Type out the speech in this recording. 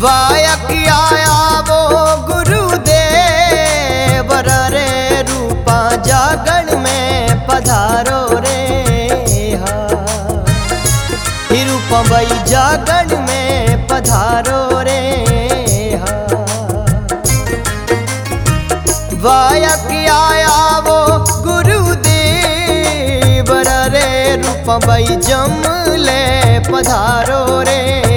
वायक आया वो गुरुदेव रे रूपा जागण में पधारो रे हा। रूपा भाई जागण में पधारो रे हा। वायक आया वो गुरुदेव रे रूपा भाई जमले पधारो रे।